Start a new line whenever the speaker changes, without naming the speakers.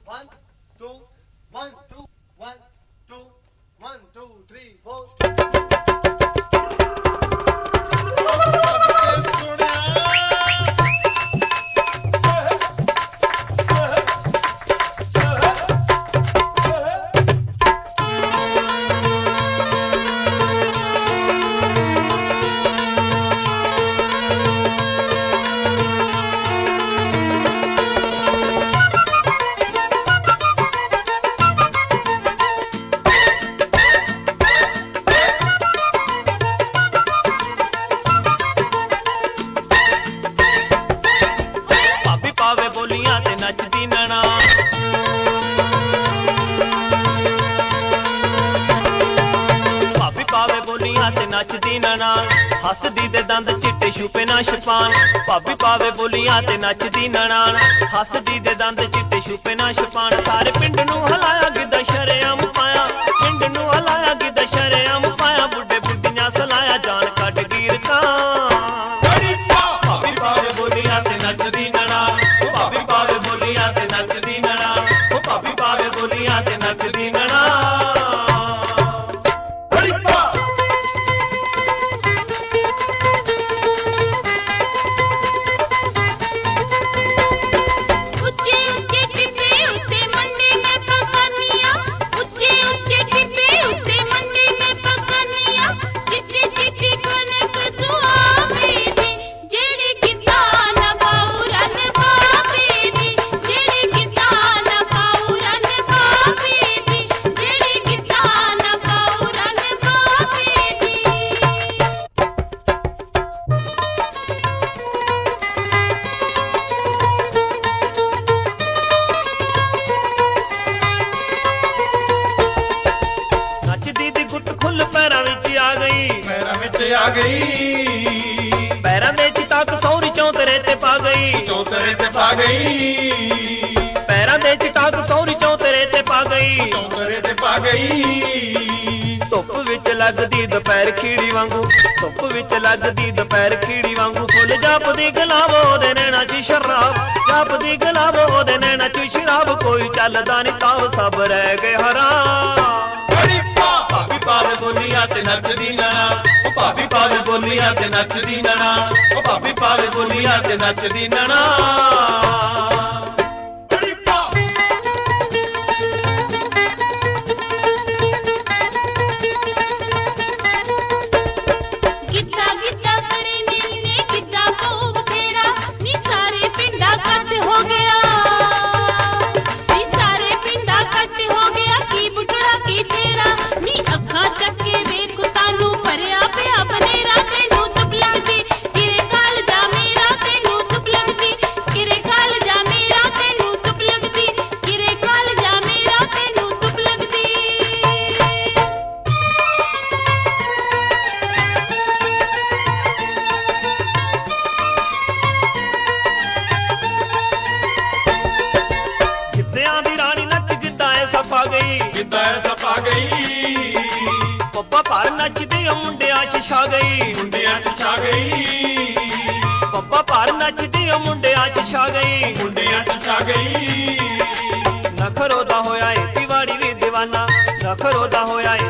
1 2 1 2 1 2 1 2 3 4
नचदी नाल हसदी दे दंद चिट्टे छुपे ना छपान भाभी पावे बोलियां ते नचदी नाल हसदी दे दंद चिट्टे छुपे ना छपान सारे पिंड नूं हलाया गिद्दा शरेआम पाया पिंड नूं हलाया गिद्दा शरेआम पाया बुड्ढे बुड्ढियां सलाया जान कट गिर का भाभी पावे बोलियां ते नचदी नाल भाभी पावे बोलियां ते नचदी नाल भाभी पावे बोलियां ते नचदी नाल
आ गई
पैरां दे चटाक सौरी चौतरे ते पा गई
चौतरे ते पा गई
पैरां दे चटाक सौरी चौतरे ते पा गई
चौतरे ते पा गई
धुप विच लगदी दोपहर खीड़ी वांगू धुप विच लगदी दोपहर खीड़ी वांगू फुल जापदी गलावो दे नैना च शराब जापदी गलावो दे नैना च शराब कोई चलदा नी ताव सब रह गए हराम भाभी पावे बोलियां ते नचदी नाल भाभी पावे बोलियां ते नचदी नाल भाभी पावे बोलियां ते नचदी नाल पप्पा भार नचदे मुंडिया च छा गई
मुंडिया च छा गई
पप्पा भार नचदे मुंडिया च छा गई
मुंडिया च छा गई
नखरो दा होया ए तिवाड़ी वी दीवाना नखरो दा होया